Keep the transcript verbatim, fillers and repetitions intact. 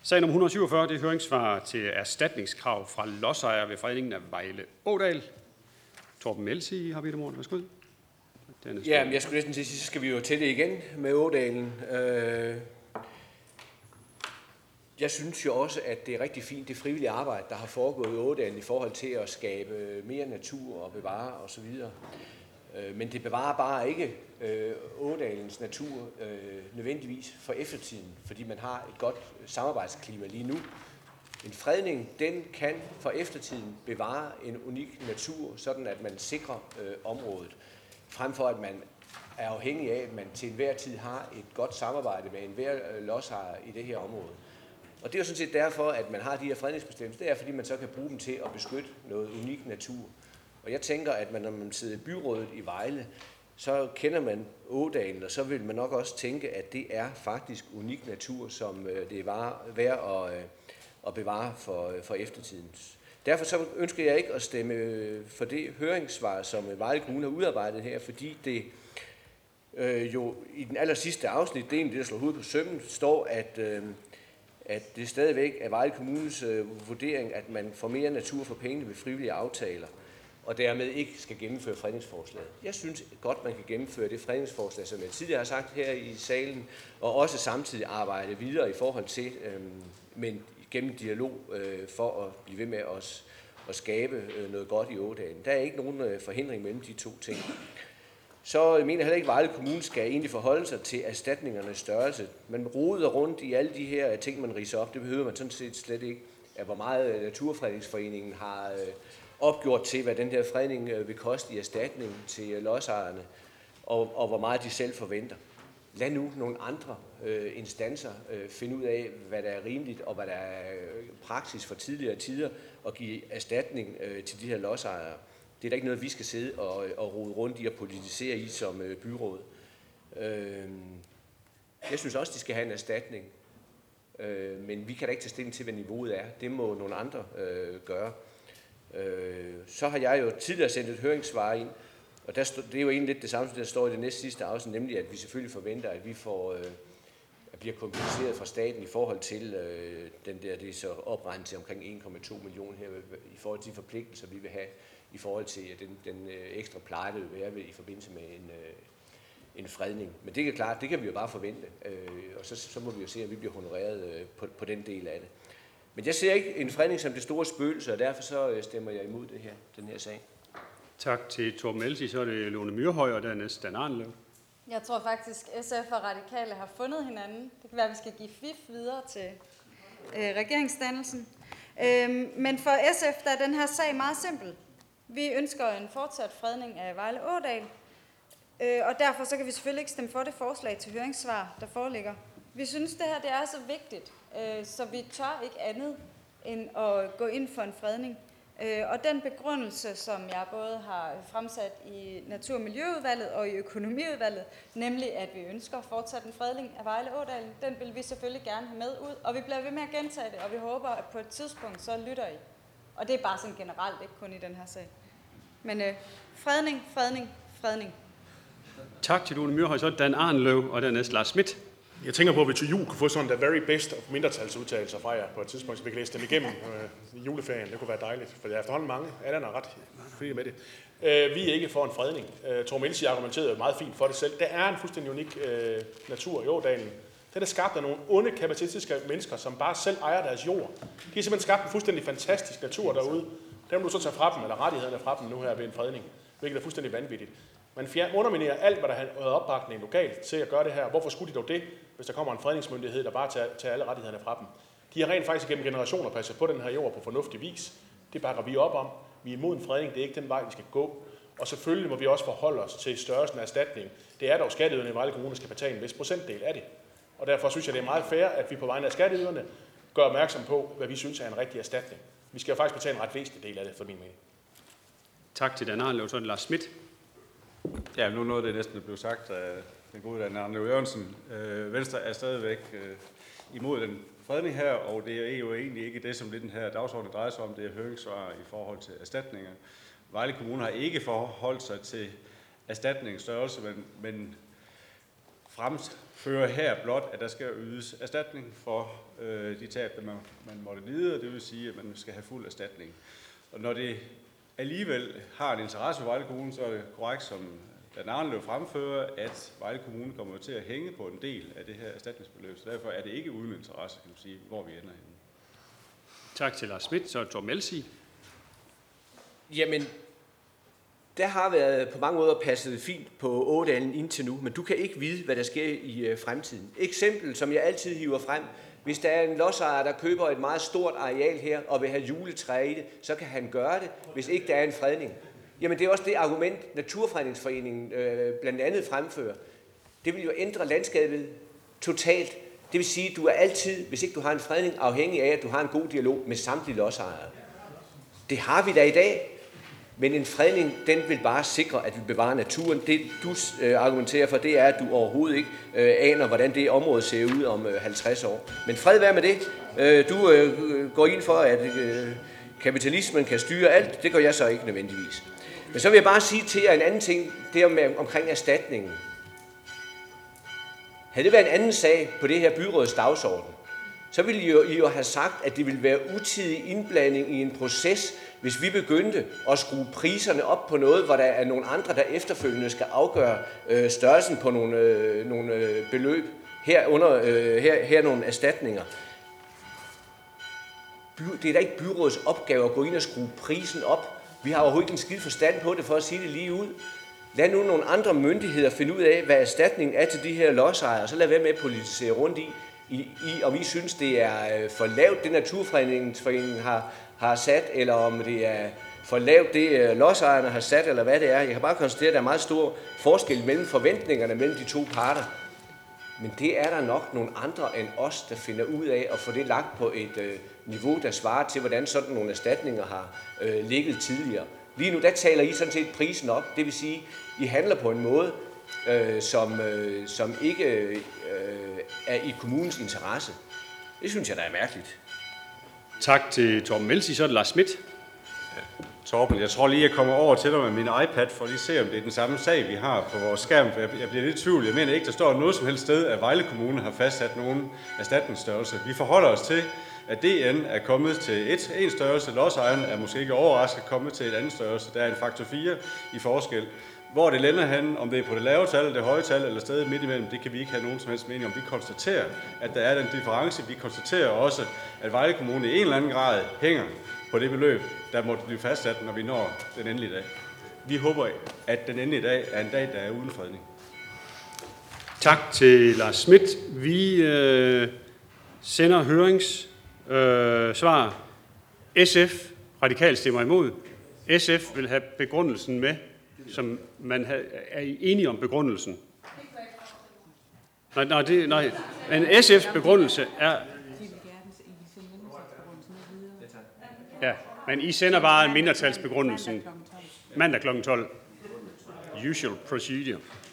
Sag nummer et hundrede syvogfyrre, det er høringssvar til erstatningskrav fra lodsejere ved fredningen af Vejle Ådal. Torben Melsi har bedt om ordet. Værsgo. Ja, men jeg skulle næsten til at sige, så skal vi jo til det igen med Ådalen. Jeg synes jo også, at det er rigtig fint, det frivillige arbejde, der har foregået i Ådalen i forhold til at skabe mere natur og bevare osv. Men det bevarer bare ikke Ådalens natur nødvendigvis for eftertiden, fordi man har et godt samarbejdsklima lige nu. En fredning, den kan for eftertiden bevare en unik natur, sådan at man sikrer øh, området, frem for at man er afhængig af, at man til enhver tid har et godt samarbejde med enhver øh, lodsejer i det her område. Og det er jo sådan set derfor, at man har de her fredningsbestemmelser. Det er, fordi man så kan bruge dem til at beskytte noget unik natur. Og jeg tænker, at man, når man sidder i byrådet i Vejle, så kender man Ådalen, og så vil man nok også tænke, at det er faktisk unik natur, som øh, det er værd at... Øh, og bevare for, for eftertiden. Derfor så ønsker jeg ikke at stemme for det høringssvar, som Vejle Kommune har udarbejdet her, fordi det øh, jo i den aller sidste afsnit, det er det, der slår hovedet på sømmen, står, at, øh, at det stadigvæk er Vejle Kommunes øh, vurdering, at man får mere natur for pengene ved frivillige aftaler, og dermed ikke skal gennemføre fredningsforslaget. Jeg synes godt, man kan gennemføre det fredningsforslag, som jeg tidligere har sagt her i salen, og også samtidig arbejde videre i forhold til, øh, men gennem dialog øh, for at blive ved med os at skabe øh, noget godt i Ådalen. Der er ikke nogen øh, forhindring mellem de to ting. Så jeg mener heller ikke, at Vejle Kommune skal egentlig forholde sig til erstatningernes størrelse. Man roder rundt i alle de her ting, man ridser op. Det behøver man sådan set slet ikke. At hvor meget Naturfredningsforeningen har øh, opgjort til, hvad den her fredning øh, vil koste i erstatning til øh, lodsejerne, og, og hvor meget de selv forventer. Lad nu nogle andre øh, instanser øh, finde ud af, hvad der er rimeligt og hvad der er praksis for tidligere tider og give erstatning øh, til de her lodsejere. Det er da ikke noget, vi skal sidde og, og rode rundt i og politisere i som øh, byråd. Øh, jeg synes også, de skal have en erstatning, øh, men vi kan da ikke tage stilling til, hvad niveauet er. Det må nogle andre øh, gøre. Øh, så har jeg jo tidligere sendt et høringssvar ind, og der stod, det er jo egentlig lidt det samme, som der står i det næste sidste afsnit, nemlig at vi selvfølgelig forventer, at vi får, øh, at bliver kompenseret fra staten i forhold til øh, den der, det er så opregnet til omkring en komma to millioner her, i forhold til de forpligtelser, vi vil have, i forhold til den, den øh, ekstra pleje, der vil være ved, i forbindelse med en, øh, en fredning. Men det er klart, det kan vi jo bare forvente, øh, og så, så må vi jo se, at vi bliver honoreret øh, på, på den del af det. Men jeg ser ikke en fredning som det store spøgelse, og derfor så øh, stemmer jeg imod det her, den her sag. Tak til Torben Melsi. Så er det Lone Myrhøj, og dernæst Dan Arnlev. Jeg tror faktisk, S F og Radikale har fundet hinanden. Det kan være, at vi skal give F I F videre til øh, regeringsdannelsen. Øhm, men for S F der er den her sag meget simpel. Vi ønsker en fortsat fredning af Vejle Ådal, øh, og derfor så kan vi selvfølgelig ikke stemme for det forslag til høringssvar, der foreligger. Vi synes, det her det er så vigtigt, øh, så vi tør ikke andet end at gå ind for en fredning. Og den begrundelse, som jeg både har fremsat i Natur- og Miljøudvalget og i Økonomiudvalget, nemlig at vi ønsker fortsat en fredning af Vejle Ådalen, den vil vi selvfølgelig gerne have med ud, og vi bliver ved med at gentage det, og vi håber, at på et tidspunkt så lytter I. Og det er bare sådan generelt, ikke kun i den her sag. Men øh, fredning, fredning, fredning. Tak til Lone Myrhøj, så er det Dan Arnlev, og dernæst Lars Schmidt. Jeg tænker på, at vi til jul kunne få sådan the very best of mindretalsudtalelser fra jer på et tidspunkt, så vi kan læse dem igennem øh, i juleferien. Det kunne være dejligt, for der er efterhånden mange. Allan er ret fri med det. Øh, vi er ikke for en fredning. Øh, Torben Melsi argumenterede meget fint for det selv. Der er en fuldstændig unik øh, natur i Ådalen. Den er skabt af nogle onde kapitalistiske mennesker, som bare selv ejer deres jord. De har simpelthen skabt en fuldstændig fantastisk natur derude. Den må du så tage fra dem, eller rettighederne fra dem nu her ved en fredning, hvilket er fuldstændig vanvittigt. Man underminerer alt, hvad der har opbakning lokalt til at gøre det her. Hvorfor skulle de dog det, hvis der kommer en fredningsmyndighed, der bare tager, tager alle rettighederne fra dem? De har rent faktisk gennem generationer passet på den her jord på fornuftig vis. Det bakker vi op om. Vi er imod en fredning. Det er ikke den vej, vi skal gå. Og selvfølgelig må vi også forholde os til størrelsen af erstatning. Det er dog skatteyderne i Vejle Kommune, der skal betale en vis procentdel af det. Og derfor synes jeg, det er meget fair, at vi på vegne af skatteyderne gør opmærksom på, hvad vi synes er en rigtig erstatning. Vi skal jo faktisk betale en ret væsentlig del af det, for min mening. Tak til Dan Arnlev, så er det Lars Schmidt. Ja, nu noget, det næsten blev sagt af den gode Dan Arnlev Jørgensen. Øh, Venstre er stadigvæk øh, imod den fredning her, og det er jo egentlig ikke det, som den her dagsorden drejer sig om. Det er høringssvar i forhold til erstatninger. Vejle Kommune har ikke forholdt sig til erstatningens størrelse, men, men fremfører her blot, at der skal ydes erstatning for øh, de tab, der man, man måtte lide, og det vil sige, at man skal have fuld erstatning. Og når det alligevel har en interesse for Vejle Kommune, så er det korrekt, som Dan Arneløv fremfører, at Vejle Kommune kommer til at hænge på en del af det her erstatningsbeløb. Så derfor er det ikke uden interesse, kan man sige, hvor vi ender henne. Tak til Lars Schmidt, så Torben Melsig. Jamen, der har været på mange måder passet fint på Ådalen indtil nu, men du kan ikke vide, hvad der sker i øh, fremtiden. Eksempel, som jeg altid hiver frem. Hvis der er en lodsejer, der køber et meget stort areal her og vil have juletræ i det, så kan han gøre det, hvis ikke der er en fredning. Jamen, det er også det argument, Naturfredningsforeningen øh, blandt andet fremfører. Det vil jo ændre landskabet totalt. Det vil sige, at du er altid, hvis ikke du har en fredning, afhængig af, at du har en god dialog med samtlige lodsejere. Det har vi da i dag. Men en fredning, den vil bare sikre, at vi bevarer naturen. Det, du øh, argumenterer for, det er, at du overhovedet ikke øh, aner, hvordan det område ser ud om øh, halvtreds år. Men fred være med det. Øh, du øh, går ind for, at øh, kapitalismen kan styre alt. Det gør jeg så ikke nødvendigvis. Men så vil jeg bare sige til jer en anden ting, det om, omkring erstatningen. Havde det været en anden sag på det her byråds dagsorden, så ville I jo, I jo have sagt, at det ville være utidig indblanding i en proces, hvis vi begyndte at skrue priserne op på noget, hvor der er nogle andre, der efterfølgende skal afgøre øh, størrelsen på nogle, øh, nogle øh, beløb, herunder øh, her, her nogle erstatninger. By, det er da ikke byrådets opgave at gå ind og skrue prisen op. Vi har overhovedet ikke en skid forstand på det, for at sige det lige ud. Lad nu nogle andre myndigheder finde ud af, hvad erstatningen er til de her lodsejere, og så lad være med at politisere rundt i, i, i om I synes, det er for lavt, det Naturfredningsforeningen har, har sat, eller om det er for lavt, det lodsejerne har sat, eller hvad det er. Jeg kan bare konstatere, at der er meget stor forskel mellem forventningerne mellem de to parter. Men det er der nok nogle andre end os, der finder ud af at få det lagt på et øh, niveau, der svarer til, hvordan sådan nogle erstatninger har øh, ligget tidligere. Lige nu, der taler I sådan set prisen op. Det vil sige, I handler på en måde, øh, som, øh, som ikke øh, er i kommunens interesse. Det synes jeg, der er mærkeligt. Tak til Torben Melsig, så er det Lars Schmidt. Torben, jeg tror lige, jeg kommer over til dig med min iPad, for at lige se, om det er den samme sag, vi har på vores skærm. For jeg, jeg bliver lidt i tvivl. Jeg mener ikke, der står noget som helst sted, at Vejle Kommune har fastsat nogen erstatningsstørrelse. Vi forholder os til, at D N er kommet til et, en størrelse. Lodsejeren er måske ikke overrasket kommet til et andet størrelse. Der er en faktor fire i forskel. Hvor det lander hen, om det er på det lave tal, det høje tal eller stedet midt imellem, det kan vi ikke have nogen som helst mening om. Vi konstaterer, at der er den difference. Vi konstaterer også, at Vejle Kommune i en eller anden grad hænger på det beløb, der måtte blive fastsat, når vi når den endelige dag. Vi håber, at den endelige dag er en dag, der er uden fredning. Tak til Lars Schmidt. Vi øh, sender høringssvar. Øh, S F radikalt stemmer imod. S F vil have begrundelsen med, som man er enige om begrundelsen. Nej, nej, det, nej. Men S F's begrundelse er... Ja, men I sender bare en mindretalsbegrundelsen mandag klokken tolv. Usual procedure.